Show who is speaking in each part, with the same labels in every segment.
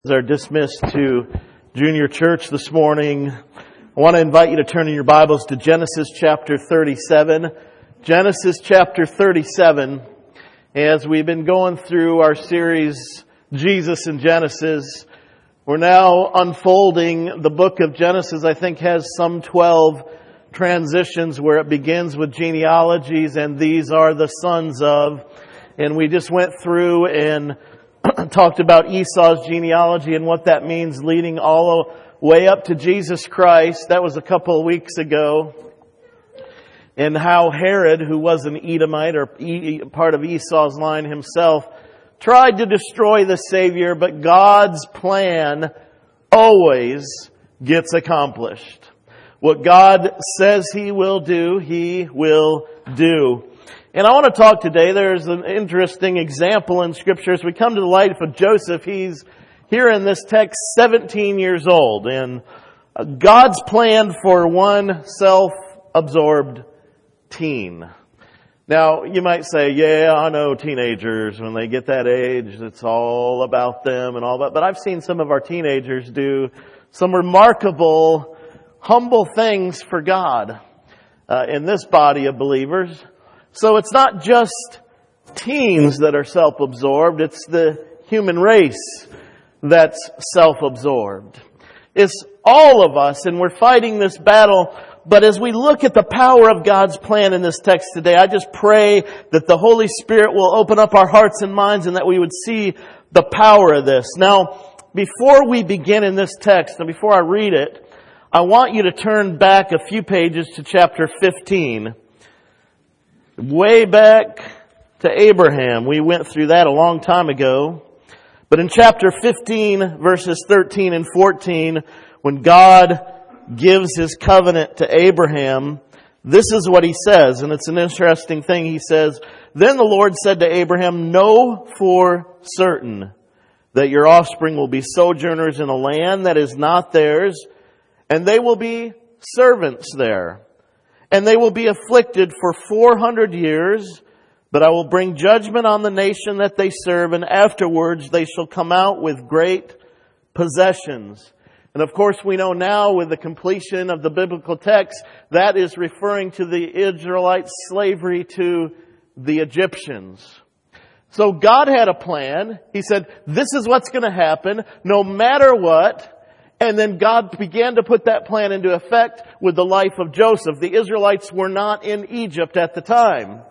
Speaker 1: Are dismissed to junior church this morning. I want to invite you to turn in your Bibles to Genesis chapter 37. Genesis chapter 37. As we've been going through our series, Jesus in Genesis, we're now unfolding the book of Genesis. I think has some 12 transitions where it begins with genealogies and these are the sons of. And we just went through and talked about Esau's genealogy and what that means, leading all the way up to Jesus Christ. That was a couple of weeks ago. And how Herod, who was an Edomite or part of Esau's line himself, tried to destroy the Savior, but God's plan always gets accomplished. What God says He will do, He will do. And I want to talk today, there's an interesting example in Scripture. As we come to the life of Joseph, he's here in this text 17 years old. And God's plan for one self-absorbed teen. Now, you might say, yeah, I know teenagers, when they get that age, it's all about them and all that. But I've seen some of our teenagers do some remarkable, humble things for God in this body of believers. So it's not just teens that are self-absorbed, it's the human race that's self-absorbed. It's all of us, and we're fighting this battle. But as we look at the power of God's plan in this text today, I just pray that the Holy Spirit will open up our hearts and minds and that we would see the power of this. Now, before we begin in this text, and before I read it, I want you to turn back a few pages to chapter 15. Way back to Abraham. We went through that a long time ago. But in chapter 15, verses 13 and 14, when God gives His covenant to Abraham, this is what He says, and it's an interesting thing. He says, "Then the Lord said to Abraham, know for certain that your offspring will be sojourners in a land that is not theirs, and they will be servants there. And they will be afflicted for 400 years, but I will bring judgment on the nation that they serve, and afterwards they shall come out with great possessions." And of course we know now with the completion of the biblical text, that is referring to the Israelites' slavery to the Egyptians. So God had a plan. He said, this is what's going to happen no matter what. And then God began to put that plan into effect with the life of Joseph. The Israelites were not in Egypt at the time.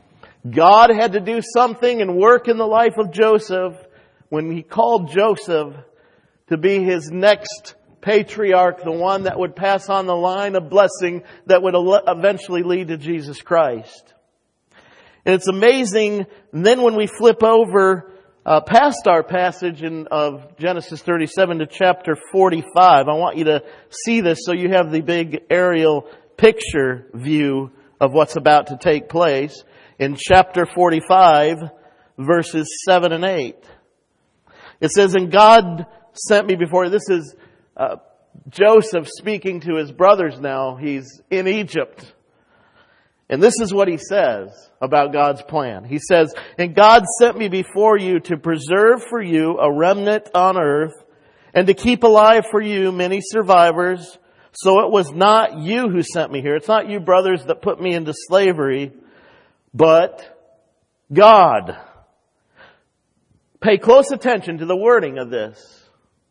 Speaker 1: God had to do something and work in the life of Joseph when He called Joseph to be His next patriarch, the one that would pass on the line of blessing that would eventually lead to Jesus Christ. And it's amazing. And then when we flip over past our passage of Genesis 37 to chapter 45. I want you to see this so you have the big aerial picture view of what's about to take place. In chapter 45, verses 7 and 8. It says, "And God sent me before." This is Joseph speaking to his brothers now. He's in Egypt. And this is what he says about God's plan. He says, "And God sent me before you to preserve for you a remnant on earth and to keep alive for you many survivors. So it was not you who sent me here." It's not you brothers that put me into slavery, but God. Pay close attention to the wording of this.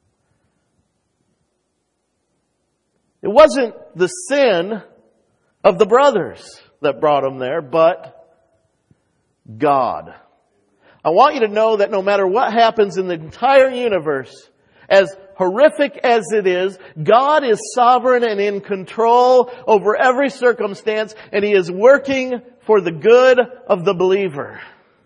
Speaker 1: It wasn't the sin of the brothers that brought him there, but God. I want you to know that no matter what happens in the entire universe, as horrific as it is, God is sovereign and in control over every circumstance, and He is working for the good of the believer.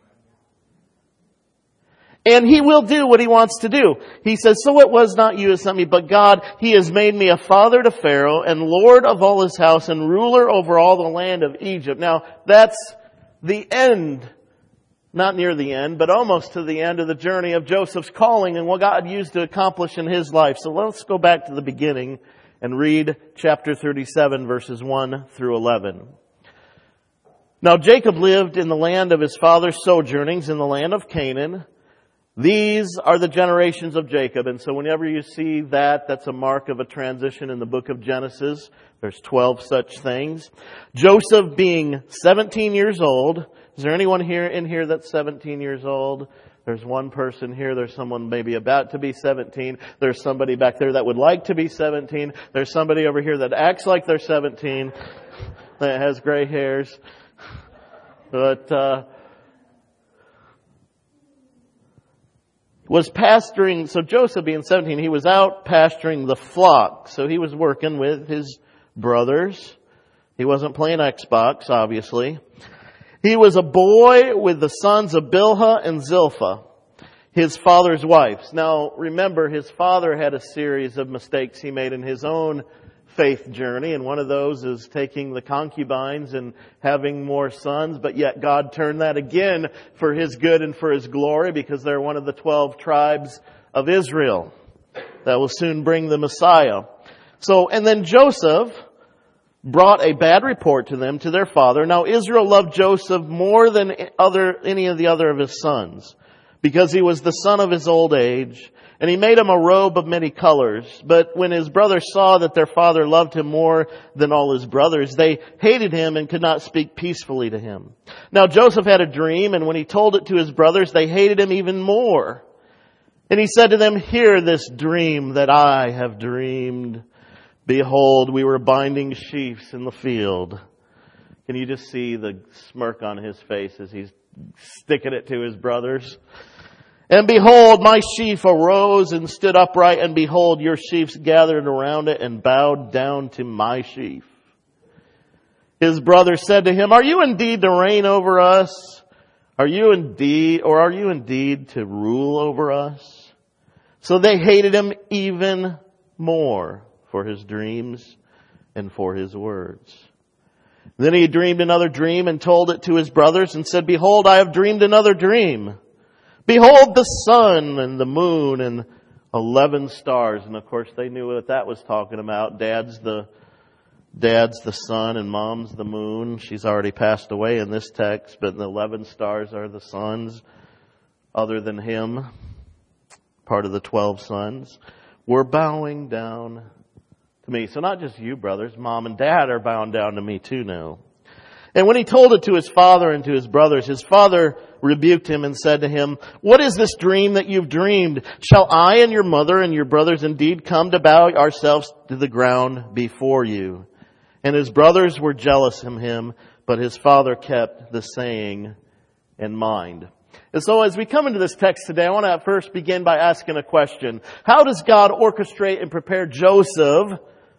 Speaker 1: And He will do what He wants to do. He says, "So it was not you who sent me, but God. He has made me a father to Pharaoh and Lord of all his house and ruler over all the land of Egypt." Now, that's the end. Not near the end, but almost to the end of the journey of Joseph's calling and what God used to accomplish in his life. So let's go back to the beginning and read chapter 37, verses 1 through 11. "Now Jacob lived in the land of his father's sojournings in the land of Canaan. These are the generations of Jacob. And so whenever you see that, that's a mark of a transition in the book of Genesis. There's 12 such things. Joseph being 17 years old. Is there anyone here in here that's 17 years old? There's one person here. There's someone maybe about to be 17. There's somebody back there that would like to be 17. There's somebody over here that acts like they're 17, that has gray hairs. But, was pasturing, so Joseph being 17, he was out pasturing the flock. So he was working with his brothers. He wasn't playing Xbox, obviously. He was a boy with the sons of Bilhah and Zilpah, his father's wives. Now, remember, his father had a series of mistakes he made in his own faith journey, and one of those is taking the concubines and having more sons, but yet God turned that again for His good and for His glory, because they're one of the 12 tribes of Israel that will soon bring the Messiah. So, and then Joseph brought a bad report to them, to their father. Now Israel loved Joseph more than any of the other of his sons, because he was the son of his old age. And he made him a robe of many colors. But when his brothers saw that their father loved him more than all his brothers, they hated him and could not speak peacefully to him. Now Joseph had a dream, and when he told it to his brothers, they hated him even more. And he said to them, "Hear this dream that I have dreamed. Behold, we were binding sheaves in the field." Can you just see the smirk on his face as he's sticking it to his brothers? "And behold, my sheaf arose and stood upright, and behold, your sheaves gathered around it and bowed down to my sheaf." His brothers said to him, "Are you indeed to reign over us? Are you indeed to rule over us?" So they hated him even more for his dreams and for his words. Then he dreamed another dream and told it to his brothers and said, "Behold, I have dreamed another dream. Behold, the sun and the moon and 11 stars." And of course they knew what that was talking about. Dad's the sun and Mom's the moon. She's already passed away in this text, but the 11 stars are the sons other than him, part of the 12 sons. "We're bowing down to me." So not just you, brothers, Mom and Dad are bowing down to me too now. And when he told it to his father and to his brothers, his father rebuked him and said to him, "What is this dream that you've dreamed? Shall I and your mother and your brothers indeed come to bow ourselves to the ground before you?" And his brothers were jealous of him, but his father kept the saying in mind. And so as we come into this text today, I want to first begin by asking a question. How does God orchestrate and prepare Joseph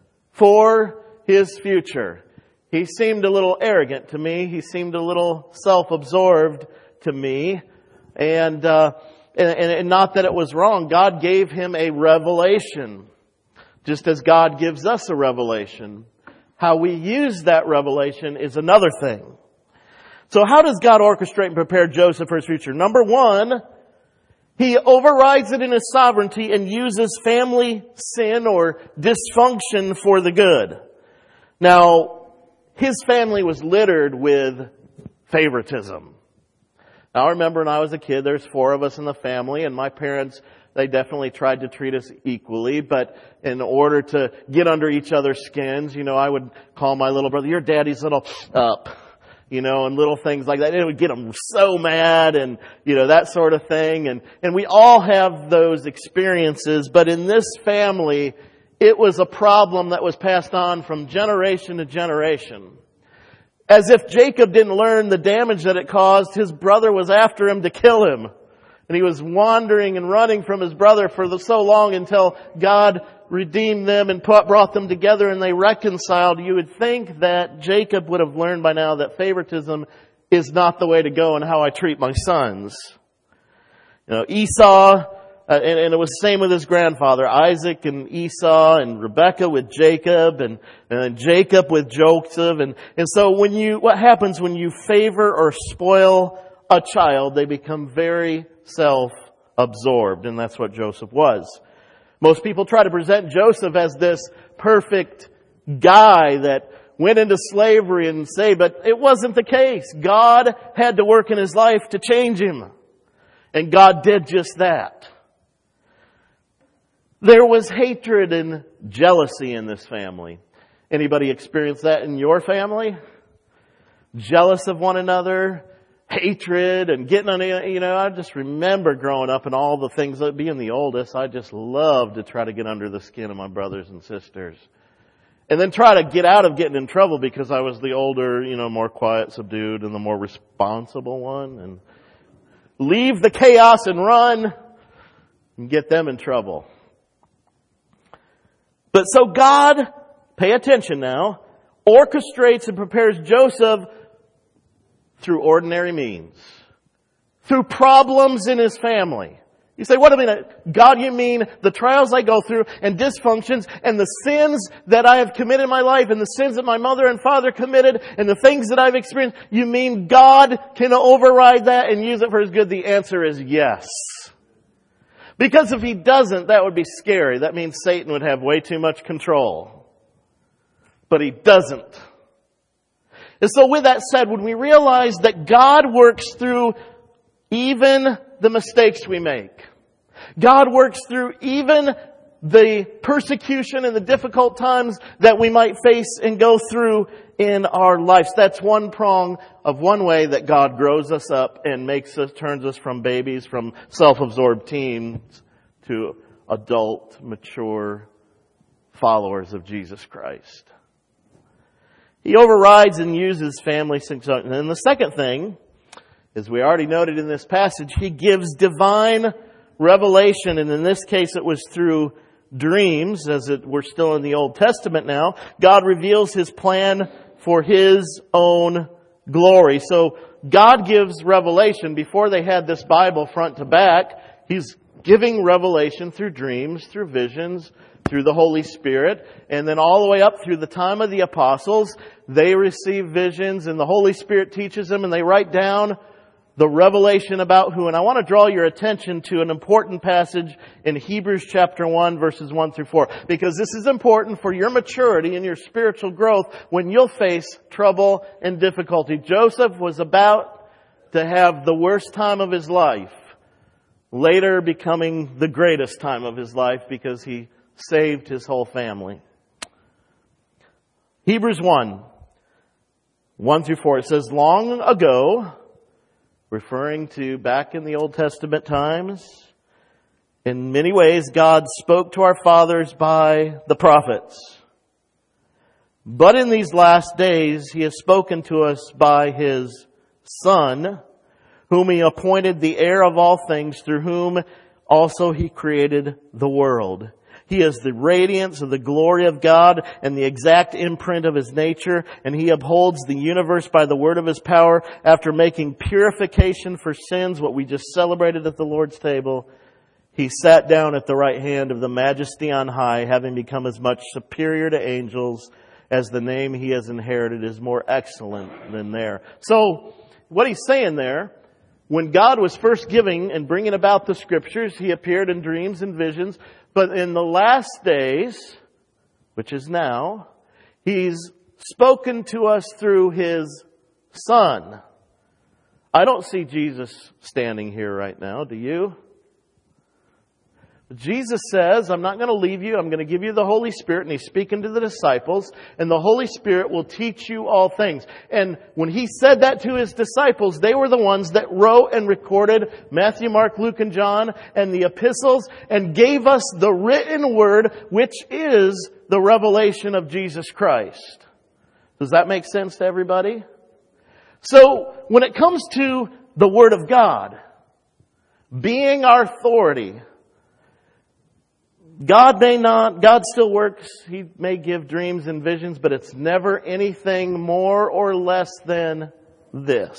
Speaker 1: for his future? He seemed a little arrogant to me. He seemed a little self-absorbed to me. And not that it was wrong. God gave him a revelation, just as God gives us a revelation. How we use that revelation is another thing. So how does God orchestrate and prepare Joseph for his future? Number one, He overrides it in His sovereignty and uses family sin or dysfunction for the good. Now, his family was littered with favoritism. Now, I remember when I was a kid, there's 4 of us in the family, and my parents, they definitely tried to treat us equally, but in order to get under each other's skins, I would call my little brother, "Your daddy's little up," and little things like that. It would get them so mad and, that sort of thing. And we all have those experiences, but in this family, it was a problem that was passed on from generation to generation. As if Jacob didn't learn the damage that it caused, his brother was after him to kill him. And he was wandering and running from his brother for so long until God redeemed them and brought them together and they reconciled. You would think that Jacob would have learned by now that favoritism is not the way to go in how I treat my sons. Esau, and it was the same with his grandfather, Isaac and Esau, and Rebekah with Jacob, and Jacob with Joseph. And so what happens when you favor or spoil a child, they become very self-absorbed. And that's what Joseph was. Most people try to present Joseph as this perfect guy that went into slavery and say, but it wasn't the case. God had to work in his life to change him. And God did just that. There was hatred and jealousy in this family. Anybody experience that in your family? Jealous of one another, hatred, and getting on, I just remember growing up and all the things, being the oldest, I just loved to try to get under the skin of my brothers and sisters. And then try to get out of getting in trouble because I was the older, more quiet, subdued, and the more responsible one. And leave the chaos and run and get them in trouble. But so God, pay attention now, orchestrates and prepares Joseph through ordinary means. Through problems in his family. You say, what do you mean? God, you mean the trials I go through and dysfunctions and the sins that I have committed in my life and the sins that my mother and father committed and the things that I've experienced. You mean God can override that and use it for His good? The answer is yes. Because if He doesn't, that would be scary. That means Satan would have way too much control. But He doesn't. And so with that said, when we realize that God works through even the mistakes we make, God works through even the persecution and the difficult times that we might face and go through in our lives. That's one prong of one way that God grows us up and turns us from babies, from self-absorbed teens to adult, mature followers of Jesus Christ. He overrides and uses family. And then the second thing, as we already noted in this passage, He gives divine revelation. And in this case, it was through dreams, we're still in the Old Testament now. God reveals His plan for His own glory. So God gives revelation. Before they had this Bible front to back, He's giving revelation through dreams, through visions, through the Holy Spirit. And then all the way up through the time of the apostles, they receive visions and the Holy Spirit teaches them and they write down the revelation about who. And I want to draw your attention to an important passage in Hebrews chapter 1, verses 1 through 4. Because this is important for your maturity and your spiritual growth when you'll face trouble and difficulty. Joseph was about to have the worst time of his life, later becoming the greatest time of his life because he saved his whole family. Hebrews 1 through 4. It says, long ago, referring to back in the Old Testament times, in many ways God spoke to our fathers by the prophets. But in these last days He has spoken to us by His Son, whom He appointed the heir of all things, through whom also He created the world. He is the radiance of the glory of God and the exact imprint of His nature, and He upholds the universe by the word of His power. After making purification for sins, what we just celebrated at the Lord's table, He sat down at the right hand of the Majesty on high, having become as much superior to angels as the name He has inherited is more excellent than theirs. So, what He's saying there, when God was first giving and bringing about the Scriptures, He appeared in dreams and visions. But in the last days, which is now, He's spoken to us through His Son. I don't see Jesus standing here right now, do you? Jesus says, I'm not going to leave you. I'm going to give you the Holy Spirit. And He's speaking to the disciples. And the Holy Spirit will teach you all things. And when He said that to His disciples, they were the ones that wrote and recorded Matthew, Mark, Luke, and John and the epistles and gave us the written word, which is the revelation of Jesus Christ. Does that make sense to everybody? So when it comes to the Word of God being our authority, God still works. He may give dreams and visions, but it's never anything more or less than this.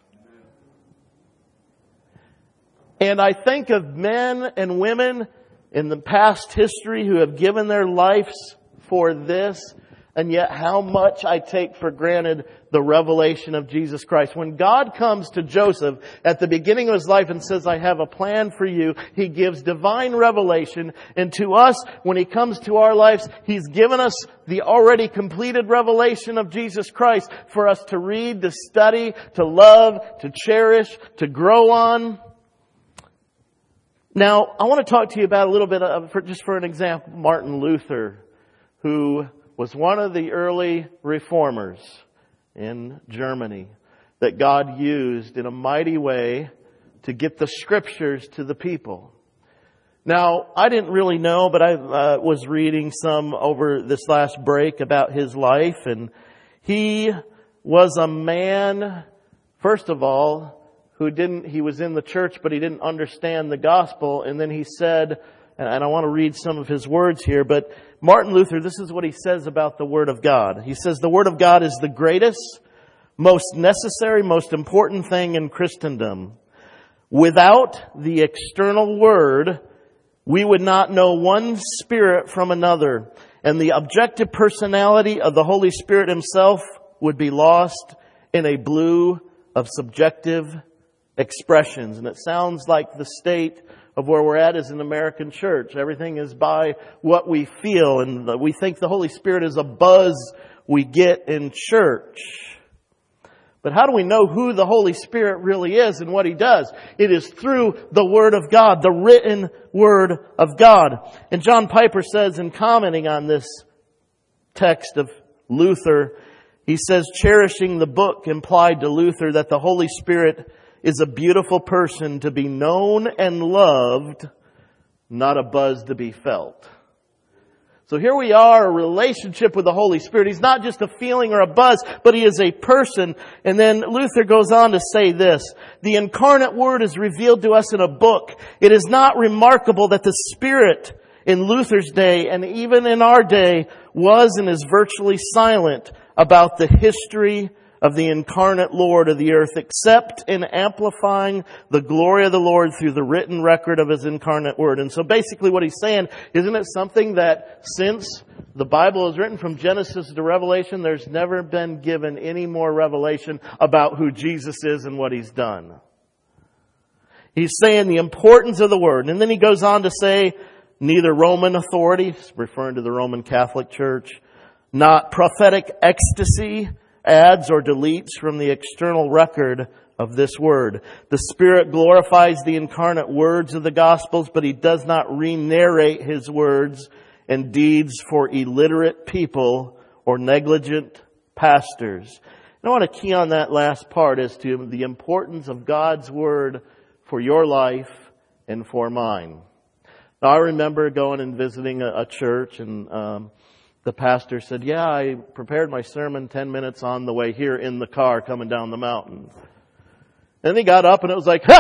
Speaker 1: And I think of men and women in the past history who have given their lives for this, and yet how much I take for granted the revelation of Jesus Christ. When God comes to Joseph at the beginning of his life and says, I have a plan for you, He gives divine revelation. And to us, when He comes to our lives, He's given us the already completed revelation of Jesus Christ for us to read, to study, to love, to cherish, to grow on. Now, I want to talk to you about a little bit of, just for an example, Martin Luther, who was one of the early reformers in Germany that God used in a mighty way to get the scriptures to the people. Now, I didn't really know, but I was reading some over this last break about his life, and he was a man, first of all, he was in the church, but he didn't understand the gospel. And then he said, and I want to read some of his words here, but Martin Luther, this is what he says about the Word of God. He says, the Word of God is the greatest, most necessary, most important thing in Christendom. Without the external Word, we would not know one Spirit from another, and the objective personality of the Holy Spirit Himself would be lost in a blue of subjective expressions. And it sounds like the state of where we're at as an American church. Everything is by what we feel, and we think the Holy Spirit is a buzz we get in church. But how do we know who the Holy Spirit really is and what He does? It is through the Word of God, the written Word of God. And John Piper says, in commenting on this text of Luther, he says, cherishing the book implied to Luther that the Holy Spirit is a beautiful person to be known and loved, not a buzz to be felt. So here we are, a relationship with the Holy Spirit. He's not just a feeling or a buzz, but He is a person. And then Luther goes on to say this, the incarnate Word is revealed to us in a book. It is not remarkable that the Spirit in Luther's day and even in our day was and is virtually silent about the history of the incarnate Lord of the earth, except in amplifying the glory of the Lord through the written record of His incarnate Word. And so basically what he's saying, isn't it something that since the Bible is written from Genesis to Revelation, there's never been given any more revelation about who Jesus is and what He's done? He's saying the importance of the Word. And then he goes on to say, neither Roman authority, referring to the Roman Catholic Church, not prophetic ecstasy, adds or deletes from the external record of this Word. The Spirit glorifies the incarnate words of the Gospels, but He does not re-narrate His words and deeds for illiterate people or negligent pastors. And I want to key on that last part as to the importance of God's Word for your life and for mine. Now, I remember going and visiting a church, and the pastor said, yeah, I prepared my sermon 10 minutes on the way here in the car coming down the mountain. And he got up and it was like,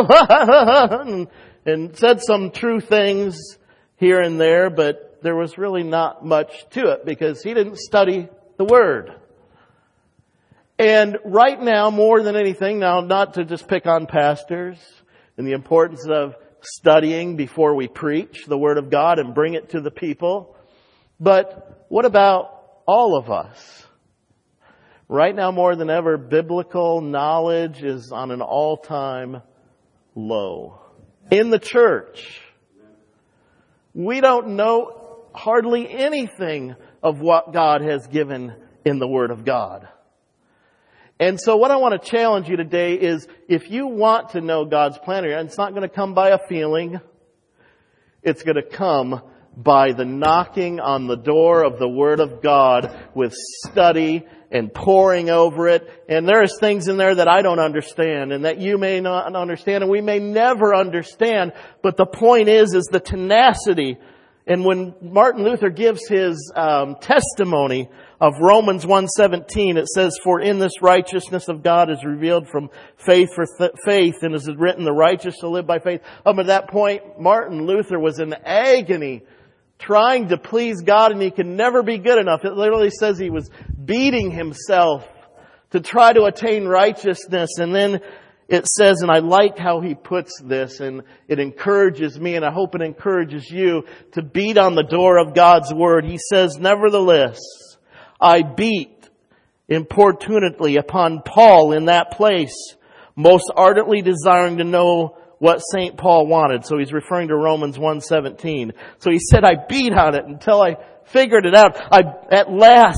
Speaker 1: and said some true things here and there, but there was really not much to it because he didn't study the Word. And right now, more than anything, now not to just pick on pastors and the importance of studying before we preach the Word of God and bring it to the people, but what about all of us? Right now, more than ever, biblical knowledge is on an all-time low. In the church, we don't know hardly anything of what God has given in the Word of God. And so what I want to challenge you today is, if you want to know God's plan, and it's not going to come by a feeling, it's going to come by the knocking on the door of the Word of God with study and poring over it. And there's things in there that I don't understand and that you may not understand and we may never understand. But the point is the tenacity. And when Martin Luther gives his testimony of Romans 1:17, it says, for in this righteousness of God is revealed from faith for faith, and as it is written, the righteous shall live by faith. Up at that point, Martin Luther was in agony, trying to please God, and he could never be good enough. It literally says he was beating himself to try to attain righteousness. And then it says, and I like how he puts this, and it encourages me, and I hope it encourages you to beat on the door of God's Word. He says, nevertheless, I beat importunately upon Paul in that place, most ardently desiring to know what St. Paul wanted. So he's referring to Romans 1:17. So he said, I beat on it until I figured it out. I at last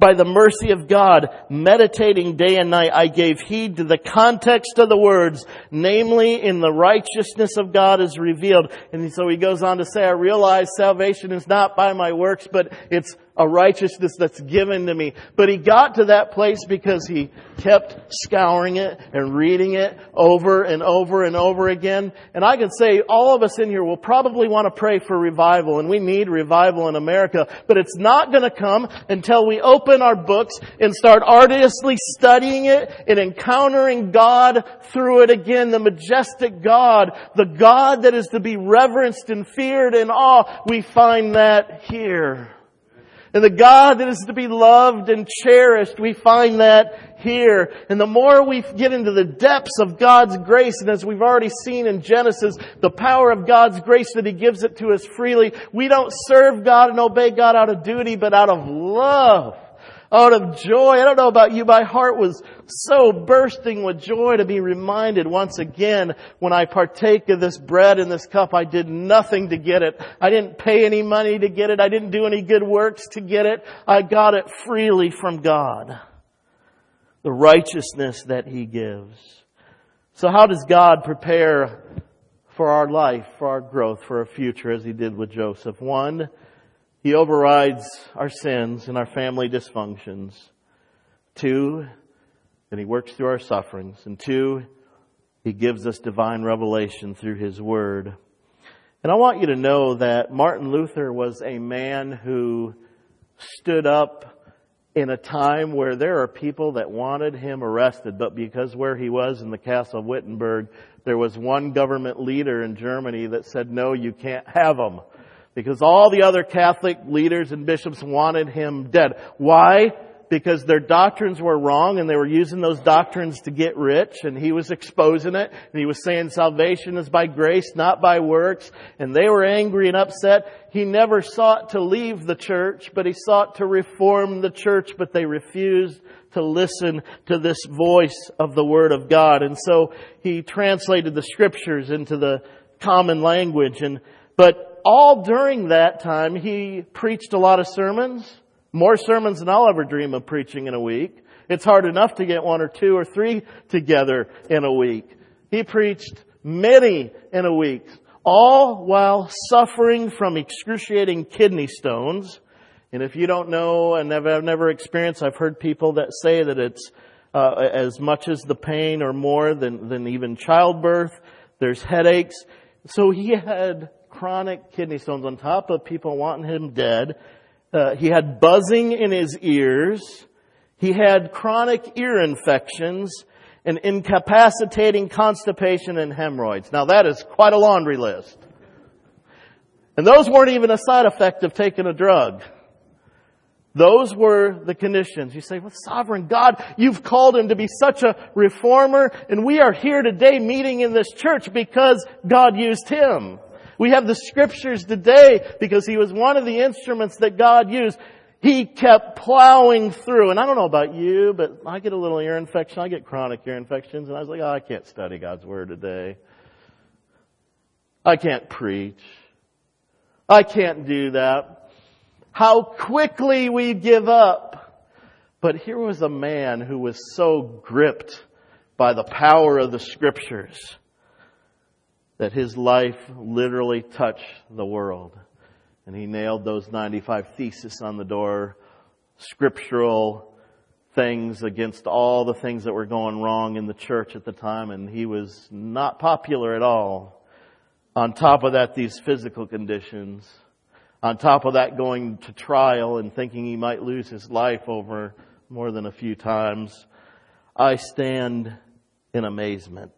Speaker 1: by the mercy of God, meditating day and night, I gave heed to the context of the words, namely in the righteousness of God is revealed. And so he goes on to say, I realize salvation is not by my works, but it's a righteousness that's given to me. But he got to that place because he kept scouring it and reading it over and over and over again. And I can say all of us in here will probably want to pray for revival, and we need revival in America. But it's not going to come until we open our books and start arduously studying it and encountering God through it again. The majestic God, the God that is to be reverenced and feared and awe. We find that here. And the God that is to be loved and cherished, we find that here. And the more we get into the depths of God's grace, and as we've already seen in Genesis, the power of God's grace that He gives it to us freely, we don't serve God and obey God out of duty, but out of love, out of joy. I don't know about you, my heart was so bursting with joy to be reminded once again when I partake of this bread and this cup, I did nothing to get it. I didn't pay any money to get it. I didn't do any good works to get it. I got it freely from God. The righteousness that He gives. So how does God prepare for our life, for our growth, for our future as He did with Joseph? One, He overrides our sins and our family dysfunctions. Two, then He works through our sufferings. And two, He gives us divine revelation through His Word. And I want you to know that Martin Luther was a man who stood up in a time where there are people that wanted him arrested, but because where he was in the castle of Wittenberg, there was one government leader in Germany that said, no, you can't have him. Because all the other Catholic leaders and bishops wanted him dead. Why? Because their doctrines were wrong and they were using those doctrines to get rich, and he was exposing it. And he was saying salvation is by grace, not by works. And they were angry and upset. He never sought to leave the church, but he sought to reform the church, but they refused to listen to this voice of the Word of God. And so he translated the Scriptures into the common language. But all during that time, he preached a lot of sermons. More sermons than I'll ever dream of preaching in a week. It's hard enough to get one or two or three together in a week. He preached many in a week, all while suffering from excruciating kidney stones. And if you don't know and have never experienced, I've heard people that say that it's as much as the pain or more than even childbirth. There's headaches. So he had chronic kidney stones on top of people wanting him dead. He had buzzing in his ears. He had chronic ear infections and incapacitating constipation and hemorrhoids. Now that is quite a laundry list. And those weren't even a side effect of taking a drug. Those were the conditions. You say, well, sovereign God, you've called him to be such a reformer, and we are here today meeting in this church because God used him. We have the Scriptures today because he was one of the instruments that God used. He kept plowing through. And I don't know about you, but I get a little ear infection. I get chronic ear infections. And I was like, I can't study God's Word today. I can't preach. I can't do that. How quickly we give up. But here was a man who was so gripped by the power of the Scriptures that his life literally touched the world. And he nailed those 95 theses on the door, scriptural things against all the things that were going wrong in the church at the time. And he was not popular at all. On top of that, these physical conditions. On top of that, going to trial and thinking he might lose his life over more than a few times. I stand in amazement.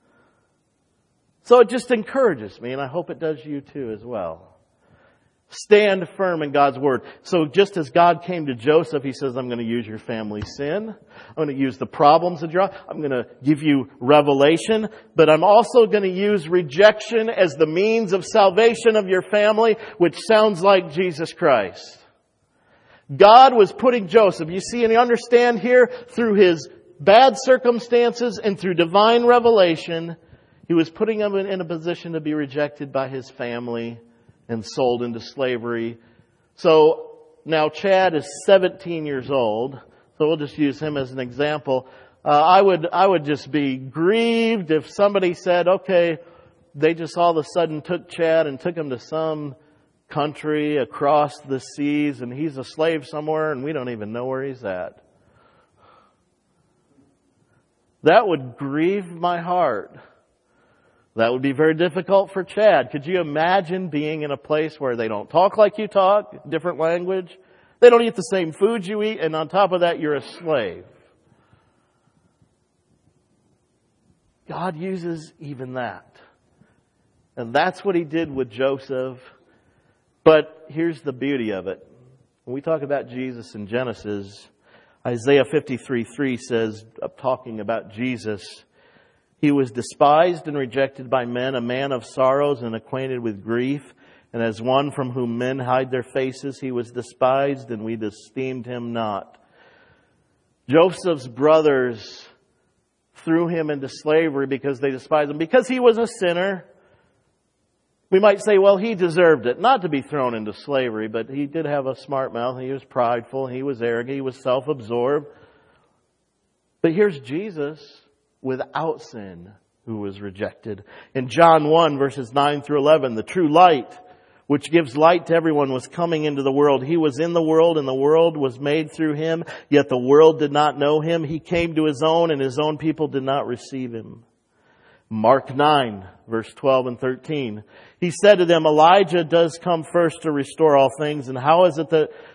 Speaker 1: So it just encourages me, and I hope it does you too as well. Stand firm in God's Word. So just as God came to Joseph, He says, I'm going to use your family sin. I'm going to use the problems of your life. I'm going to give you revelation. But I'm also going to use rejection as the means of salvation of your family, which sounds like Jesus Christ. God was putting Joseph, you see and you understand here, through his bad circumstances and through divine revelation, He was putting him in a position to be rejected by his family and sold into slavery. So Now Chad is 17 years old, so we'll just use him as an example. I would just be grieved if somebody said, okay, they just all of a sudden took Chad and took him to some country across the seas and he's a slave somewhere and we don't even know where he's at. That would grieve my heart. That would be very difficult for Chad. Could you imagine being in a place where they don't talk like you talk, different language? They don't eat the same food you eat, and on top of that, you're a slave. God uses even that. And that's what He did with Joseph. But here's the beauty of it. When we talk about Jesus in Genesis, Isaiah 53:3 says, talking about Jesus, He was despised and rejected by men, a man of sorrows and acquainted with grief. And as one from whom men hide their faces, He was despised and we esteemed Him not. Joseph's brothers threw him into slavery because they despised him. Because he was a sinner, we might say, well, he deserved it. Not to be thrown into slavery, but he did have a smart mouth. He was prideful. He was arrogant. He was self-absorbed. But here's Jesus without sin who was rejected. In John 1, verses 9 through 11, the true light, which gives light to everyone, was coming into the world. He was in the world, and the world was made through Him, yet the world did not know Him. He came to His own, and His own people did not receive Him. Mark 9, verse 12 and 13. He said to them, Elijah does come first to restore all things, and how is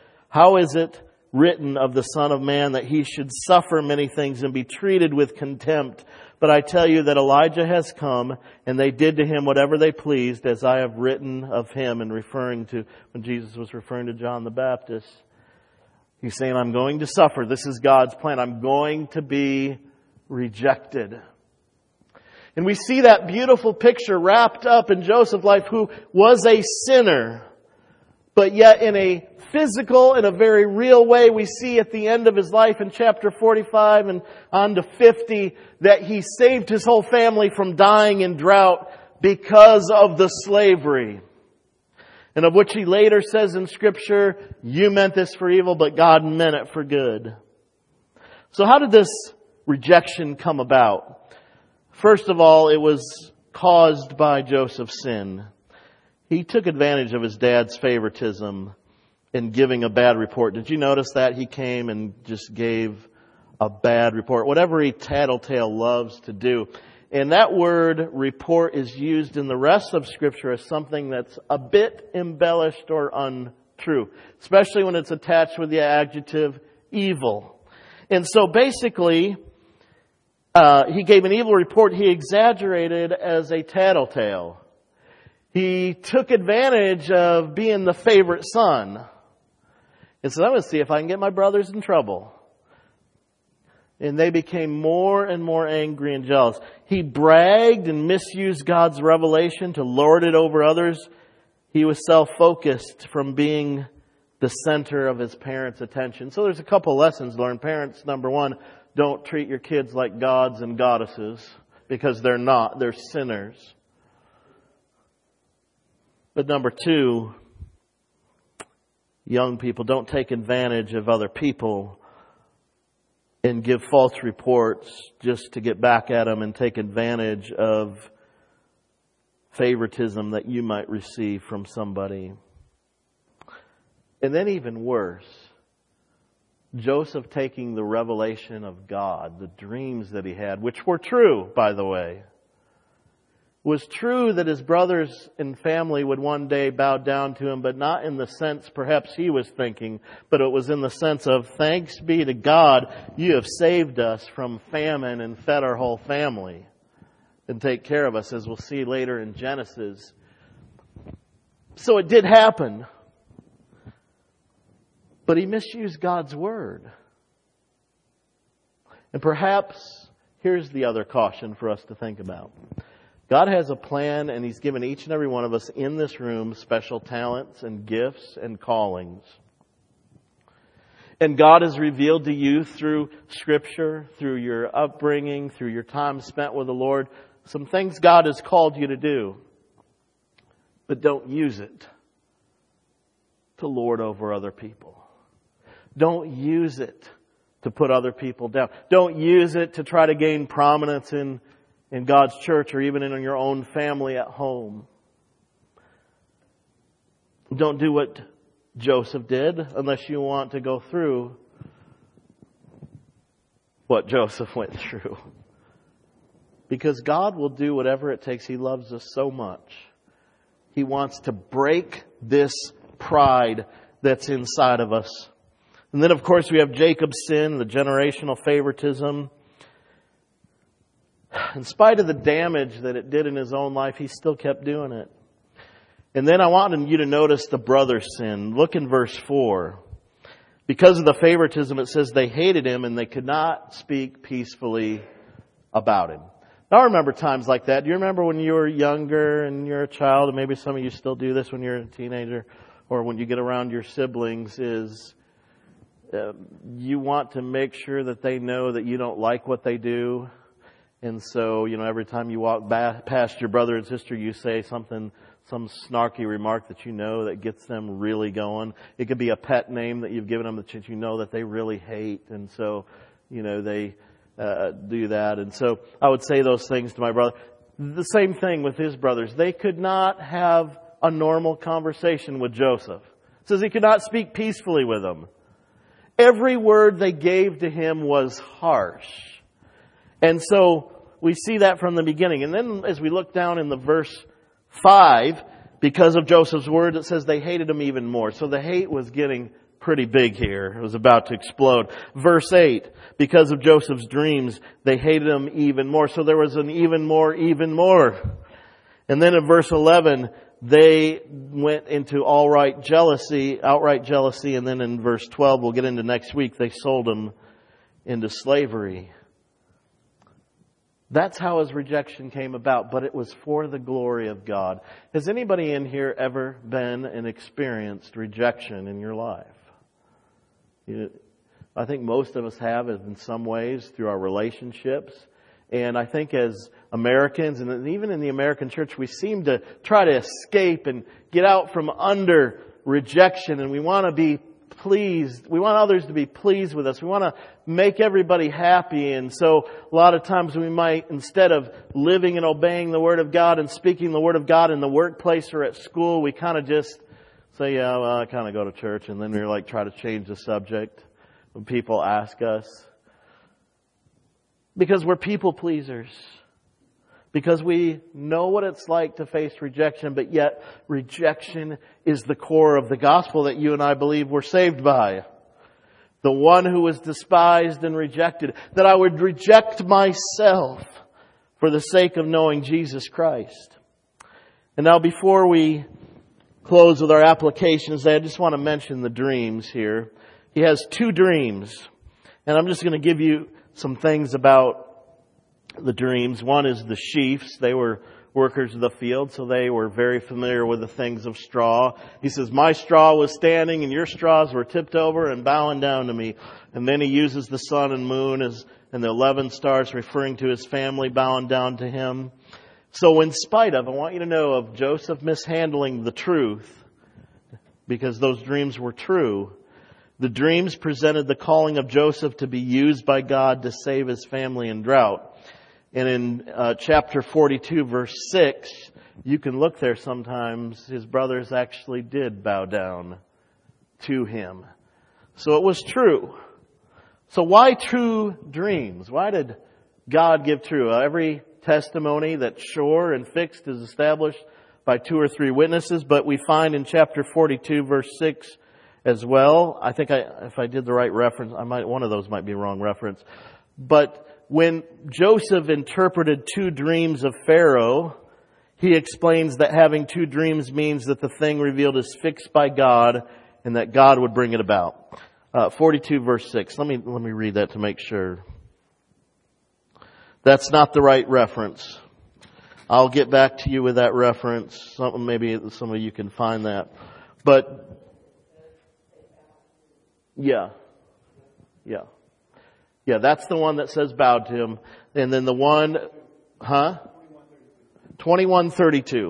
Speaker 1: it written of the Son of Man that He should suffer many things and be treated with contempt? But I tell you that Elijah has come, and they did to him whatever they pleased, as I have written of him. And referring to, when Jesus was referring to John the Baptist, He's saying, I'm going to suffer. This is God's plan. I'm going to be rejected. And we see that beautiful picture wrapped up in Joseph's life, who was a sinner. But yet in a physical, in a very real way, we see at the end of his life in chapter 45 and on to 50 that he saved his whole family from dying in drought because of the slavery. And of which he later says in Scripture, you meant this for evil, but God meant it for good. So how did this rejection come about? First of all, it was caused by Joseph's sin. He took advantage of his dad's favoritism in giving a bad report. Did you notice that? He came and just gave a bad report. Whatever he tattletale loves to do. And that word report is used in the rest of Scripture as something that's a bit embellished or untrue. Especially when it's attached with the adjective evil. And so basically, he gave an evil report he exaggerated as a tattletale. He took advantage of being the favorite son. And so I'm going to see if I can get my brothers in trouble. And they became more and more angry and jealous. He bragged and misused God's revelation to lord it over others. He was self-focused from being the center of his parents' attention. So there's a couple lessons learned. Parents, number one, don't treat your kids like gods and goddesses, because they're not. They're sinners. But number two, young people, don't take advantage of other people and give false reports just to get back at them and take advantage of favoritism that you might receive from somebody. And then even worse, Joseph taking the revelation of God, the dreams that he had, which were true, by the way, was true that his brothers and family would one day bow down to him, but not in the sense perhaps he was thinking, but it was in the sense of, thanks be to God, you have saved us from famine and fed our whole family and take care of us, as we'll see later in Genesis. So it did happen. But he misused God's word. And perhaps here's the other caution for us to think about. God has a plan, and He's given each and every one of us in this room special talents and gifts and callings. And God has revealed to you through Scripture, through your upbringing, through your time spent with the Lord, some things God has called you to do. But don't use it to lord over other people. Don't use it to put other people down. Don't use it to try to gain prominence in God's church or even in your own family at home. Don't do what Joseph did unless you want to go through what Joseph went through. Because God will do whatever it takes. He loves us so much. He wants to break this pride that's inside of us. And then, of course, we have Jacob's sin, the generational favoritism. In spite of the damage that it did in his own life, he still kept doing it. And then I wanted you to notice the brother sin. Look in verse 4. Because of the favoritism, it says they hated him and they could not speak peacefully about him. Now, I remember times like that. Do you remember when you were younger and you're a child, and maybe some of you still do this when you're a teenager, or when you get around your siblings, is you want to make sure that they know that you don't like what they do. And so, every time you walk past your brother and sister, you say some snarky remark that you know that gets them really going. It could be a pet name that you've given them that you know that they really hate. And so, they do that. And so I would say those things to my brother. The same thing with his brothers. They could not have a normal conversation with Joseph. It says he could not speak peacefully with them. Every word they gave to him was harsh. And so we see that from the beginning. And then as we look down in the verse 5, because of Joseph's word, it says they hated him even more. So the hate was getting pretty big here. It was about to explode. Verse 8, because of Joseph's dreams, they hated him even more. So there was an even more. And then in verse 11, they went into outright jealousy. And then in verse 12, we'll get into next week, they sold him into slavery. That's how his rejection came about, but it was for the glory of God. Has anybody in here ever been and experienced rejection in your life? I think most of us have in some ways through our relationships. And I think as Americans, and even in the American church, we seem to try to escape and get out from under rejection, and we want to be pleased. We want others to be pleased with us. We want to make everybody happy. And so a lot of times we might, instead of living and obeying the Word of God and speaking the Word of God in the workplace or at school, we kind of just say, yeah, well, I kind of go to church. And then we try to change the subject when people ask us. Because we're people pleasers. Because we know what it's like to face rejection, but yet rejection is the core of the gospel that you and I believe we're saved by. The one who was despised and rejected, that I would reject myself for the sake of knowing Jesus Christ. And now before we close with our applications, I just want to mention the dreams here. He has 2 dreams, and I'm just going to give you some things about the dreams. One is the sheaves. They were workers of the field, so they were very familiar with the things of straw. He says, my straw was standing and your straws were tipped over and bowing down to me. And then he uses the sun and moon and the 11 stars referring to his family bowing down to him. So in spite of, I want you to know of Joseph mishandling the truth, because those dreams were true. The dreams presented the calling of Joseph to be used by God to save his family in drought. And in chapter 42, verse 6, you can look there sometimes, his brothers actually did bow down to him. So it was true. So why true dreams? Why did God give true? Every testimony that's sure and fixed is established by 2 or 3 witnesses, but we find in chapter 42, verse 6 as well. I think if I did the right reference, one of those might be a wrong reference. But when Joseph interpreted 2 dreams of Pharaoh, he explains that having 2 dreams means that the thing revealed is fixed by God and that God would bring it about. 42 verse 6. Let me read that to make sure. That's not the right reference. I'll get back to you with that reference. Maybe some of you can find that. But yeah, that's the one that says bowed to him. And then the one, 21:32.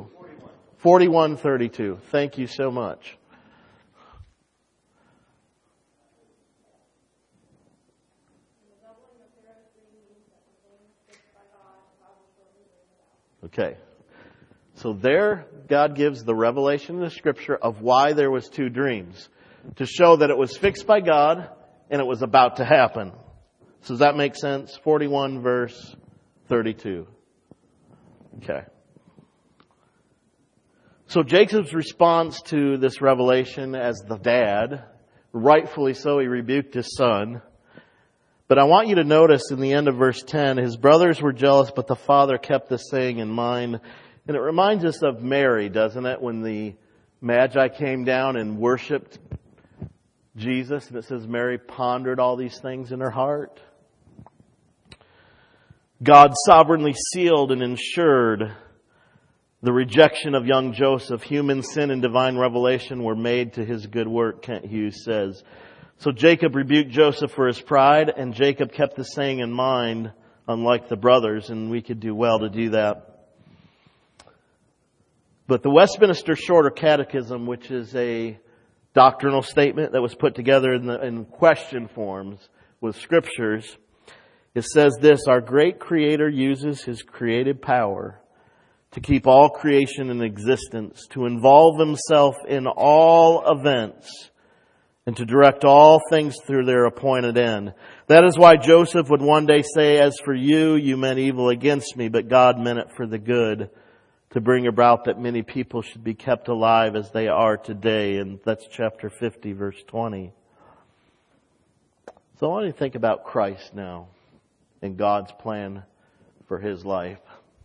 Speaker 1: 41:32. Thank you so much. Okay. So there, God gives the revelation in the Scripture of why there was two dreams. To show that it was fixed by God and it was about to happen. So does that make sense? 41 verse 32. Okay. So Jacob's response to this revelation as the dad, rightfully so, he rebuked his son. But I want you to notice in the end of verse 10, his brothers were jealous, but the father kept this saying in mind. And it reminds us of Mary, doesn't it? When the Magi came down and worshiped Jesus, and it says Mary pondered all these things in her heart. God sovereignly sealed and ensured the rejection of young Joseph. Human sin and divine revelation were made to his good work, Kent Hughes says. So Jacob rebuked Joseph for his pride, and Jacob kept the saying in mind, unlike the brothers, and we could do well to do that. But the Westminster Shorter Catechism, which is a doctrinal statement that was put together in question forms with scriptures, it says this: our great Creator uses His creative power to keep all creation in existence, to involve Himself in all events, and to direct all things through their appointed end. That is why Joseph would one day say, as for you, you meant evil against me, but God meant it for the good, to bring about that many people should be kept alive as they are today. And that's chapter 50, verse 20. So I want you to think about Christ now and God's plan for His life.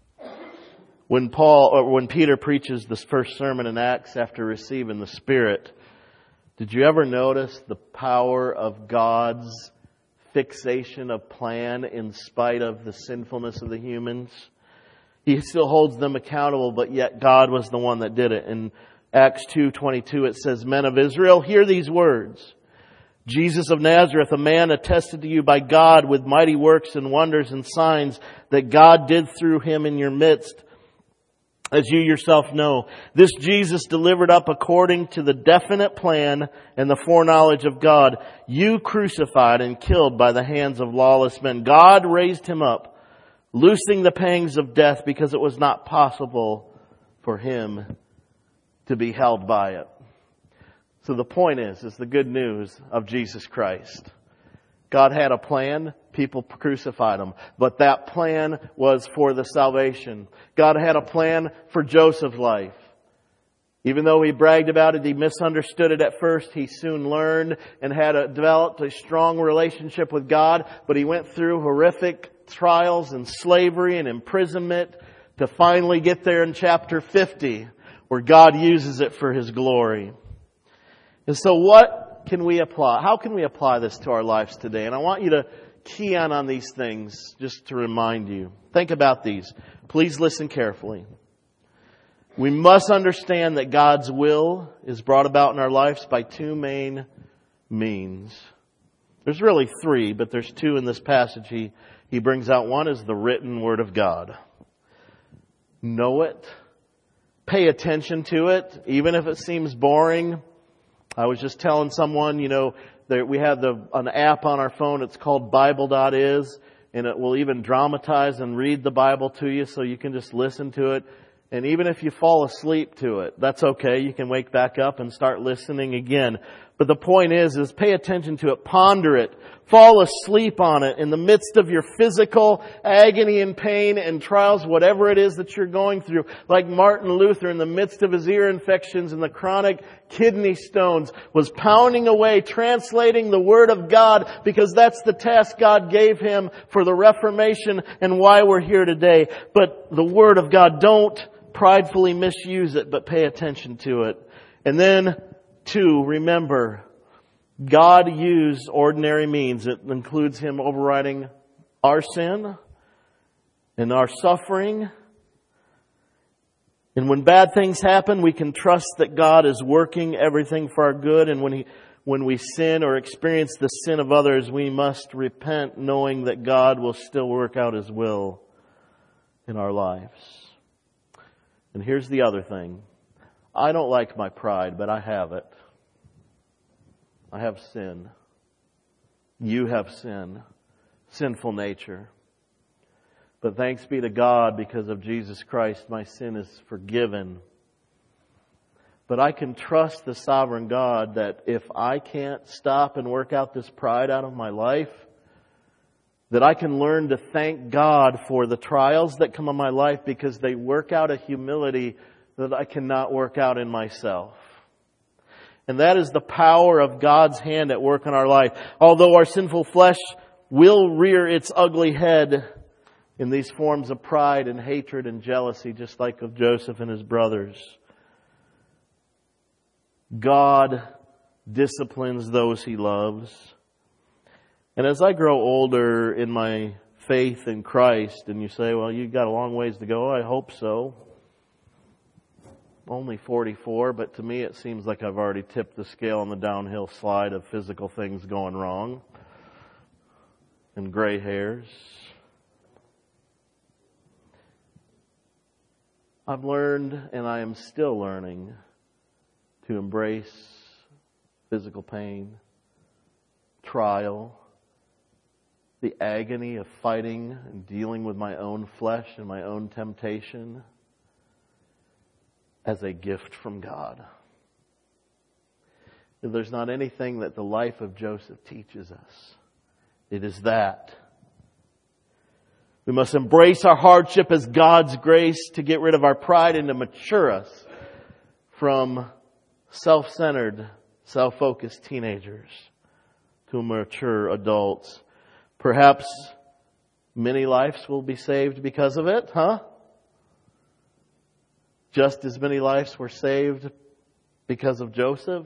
Speaker 1: When Peter preaches this first sermon in Acts after receiving the Spirit, did you ever notice the power of God's fixation of plan in spite of the sinfulness of the humans? He still holds them accountable, but yet God was the one that did it. In Acts 2:22 it says, men of Israel, hear these words. Jesus of Nazareth, a man attested to you by God with mighty works and wonders and signs that God did through Him in your midst, as you yourself know. This Jesus delivered up according to the definite plan and the foreknowledge of God, you crucified and killed by the hands of lawless men. God raised Him up, loosing the pangs of death, because it was not possible for Him to be held by it. So the point is the good news of Jesus Christ. God had a plan, people crucified Him, but that plan was for the salvation. God had a plan for Joseph's life. Even though he bragged about it, he misunderstood it at first. He soon learned and developed a strong relationship with God, but he went through horrific trials and slavery and imprisonment to finally get there in chapter 50, where God uses it for His glory. And so what can we apply? How can we apply this to our lives today? And I want you to key on these things just to remind you. Think about these. Please listen carefully. We must understand that God's will is brought about in our lives by two main means. There's really three, but there's two in this passage he brings out. One is the written Word of God. Know it. Pay attention to it, even if it seems boring. I was just telling someone, that we have an app on our phone. It's called Bible.is, and it will even dramatize and read the Bible to you, so you can just listen to it. And even if you fall asleep to it, that's okay. You can wake back up and start listening again. But the point is pay attention to it, ponder it, fall asleep on it in the midst of your physical agony and pain and trials, whatever it is that you're going through. Like Martin Luther, in the midst of his ear infections and the chronic kidney stones, was pounding away, translating the Word of God, because that's the task God gave him for the Reformation and why we're here today. But the Word of God, don't pridefully misuse it, but pay attention to it. And then, two, remember, God used ordinary means. It includes Him overriding our sin and our suffering. And when bad things happen, we can trust that God is working everything for our good. And when we sin or experience the sin of others, we must repent, knowing that God will still work out His will in our lives. And here's the other thing. I don't like my pride, but I have it. I have sin. You have sin. Sinful nature. But thanks be to God, because of Jesus Christ, my sin is forgiven. But I can trust the sovereign God that if I can't stop and work out this pride out of my life, that I can learn to thank God for the trials that come in my life, because they work out a humility that I cannot work out in myself. And that is the power of God's hand at work in our life. Although our sinful flesh will rear its ugly head in these forms of pride and hatred and jealousy, just like of Joseph and his brothers, God disciplines those He loves. And as I grow older in my faith in Christ, and you say, well, you've got a long ways to go, I hope so. Only 44, but to me it seems like I've already tipped the scale on the downhill slide of physical things going wrong and gray hairs. I've learned, and I am still learning, to embrace physical pain, trial, the agony of fighting and dealing with my own flesh and my own temptation as a gift from God. If there's not anything that the life of Joseph teaches us, it is that. We must embrace our hardship as God's grace to get rid of our pride and to mature us from self-centered, self-focused teenagers to mature adults. Perhaps many lives will be saved because of it, huh? Just as many lives were saved because of Joseph.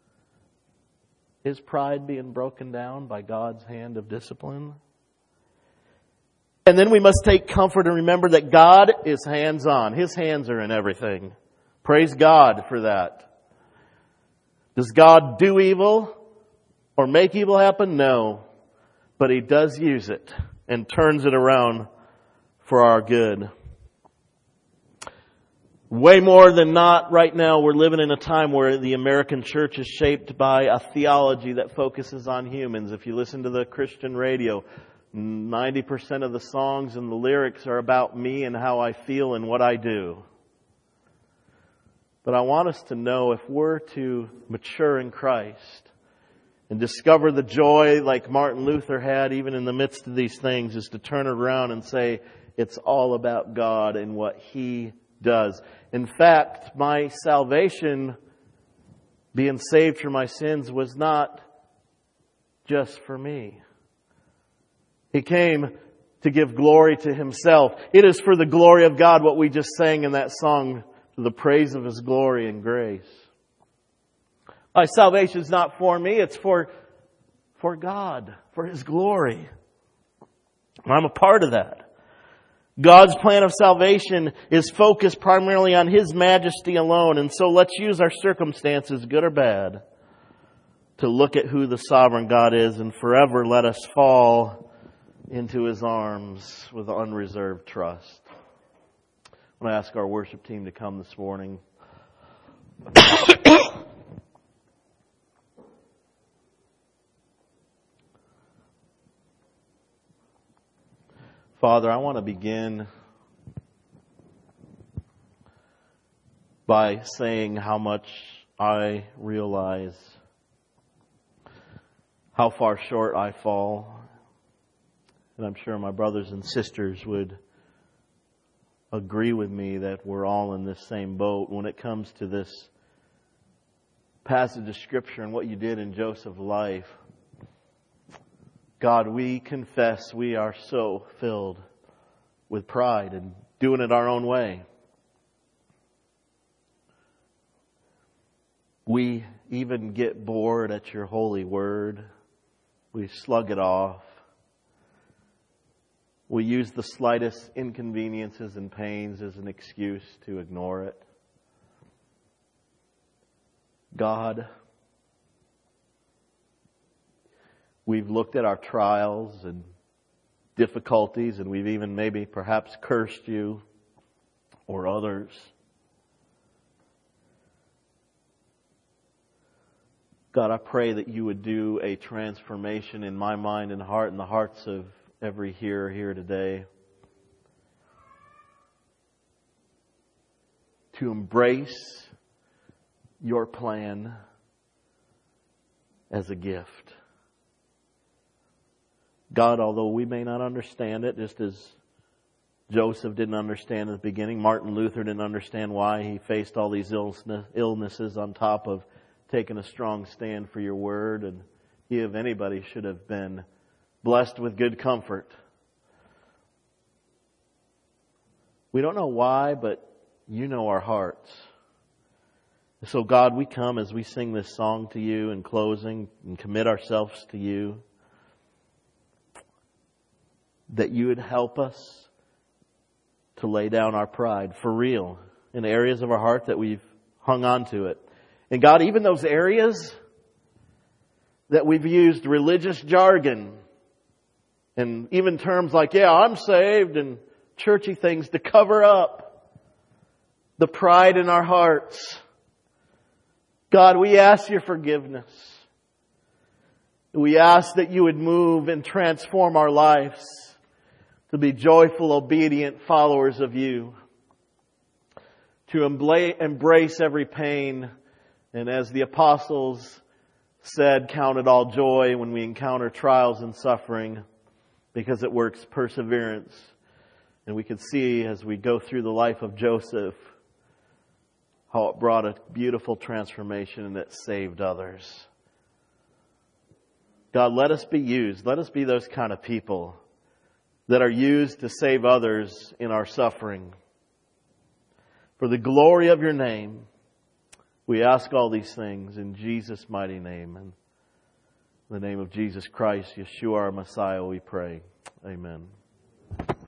Speaker 1: His pride being broken down by God's hand of discipline. And then we must take comfort and remember that God is hands-on. His hands are in everything. Praise God for that. Does God do evil or make evil happen? No. But He does use it and turns it around for our good. Way more than not, right now we're living in a time where the American church is shaped by a theology that focuses on humans. If you listen to the Christian radio, 90% of the songs and the lyrics are about me and how I feel and what I do. But I want us to know, if we're to mature in Christ and discover the joy like Martin Luther had even in the midst of these things, is to turn around and say, it's all about God and what He does. In fact, my salvation, being saved from my sins, was not just for me. He came to give glory to Himself. It is for the glory of God, what we just sang in that song, to the praise of His glory and grace. My salvation is not for me, it's for God, for His glory. I'm a part of that. God's plan of salvation is focused primarily on His majesty alone. And so let's use our circumstances, good or bad, to look at who the sovereign God is, and forever let us fall into His arms with unreserved trust. I want to ask our worship team to come this morning. Father, I want to begin by saying how much I realize how far short I fall. And I'm sure my brothers and sisters would agree with me that we're all in this same boat when it comes to this passage of Scripture and what You did in Joseph's life. God, we confess we are so filled with pride and doing it our own way. We even get bored at Your holy word. We slug it off. We use the slightest inconveniences and pains as an excuse to ignore it. God, we've looked at our trials and difficulties, and we've even maybe perhaps cursed You or others. God, I pray that You would do a transformation in my mind and heart and the hearts of every hearer here today. to embrace your plan as a gift. God, although we may not understand it, just as Joseph didn't understand at the beginning, Martin Luther didn't understand why he faced all these illnesses on top of taking a strong stand for your word, and he, if anybody, should have been blessed with good comfort. We don't know why, but you know our hearts. So God, we come as we sing this song to you in closing and commit ourselves to you, that you would help us to lay down our pride for real in areas of our heart that we've hung on to it. And God, even those areas that we've used religious jargon and even terms like, yeah, I'm saved, and churchy things to cover up the pride in our hearts. God, we ask your forgiveness. We ask that you would move and transform our lives to be joyful, obedient followers of you, to embrace every pain, and as the apostles said, count it all joy when we encounter trials and suffering, because it works perseverance. And we can see as we go through the life of Joseph how it brought a beautiful transformation and it saved others. God, let us be used. Let us be those kind of people that are used to save others in our suffering. For the glory of your name, we ask all these things in Jesus' mighty name. And in the name of Jesus Christ, Yeshua our Messiah, we pray. Amen.